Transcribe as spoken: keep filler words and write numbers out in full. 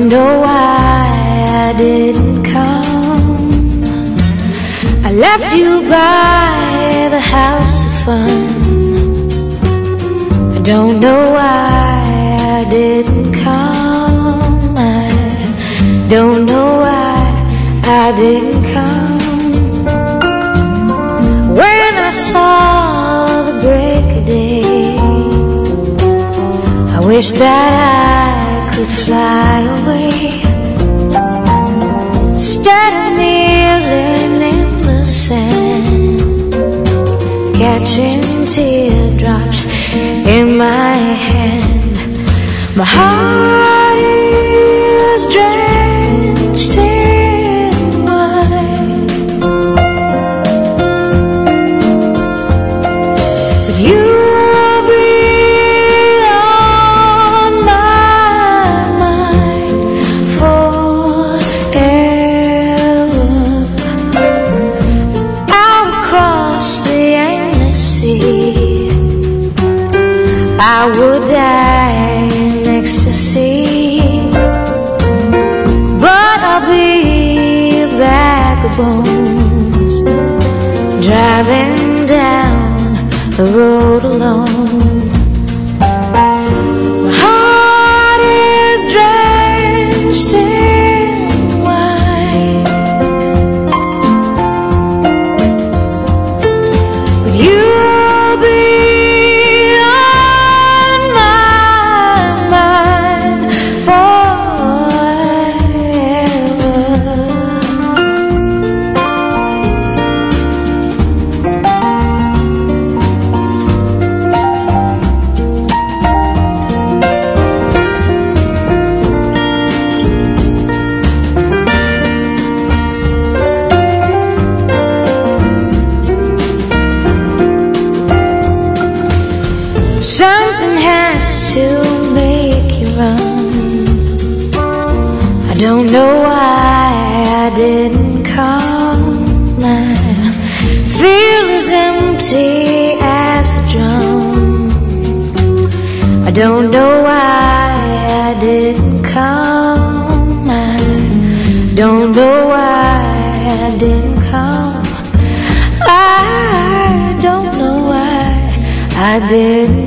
don't know why I didn't come. I left you by the house of fun. I don't know why I didn't come. I don't know why I didn't come. When I saw the break of day, I wish that I could fly away. Instead of kneeling in the sand, catching teardrops in my hand, my heart is drenched in wine. But you'll be on my mind forever. Out across the endless sea, I would die in ecstasy, but I'll be a bag of bones, driving down the road alone. My heart is drenched in wine, but you'll be on my mind forever. Something has to make you run. I don't know why I didn't come. I feel as empty as a drum. I don't know why I didn't come. I don't know why I didn't come. I don't know why I didn't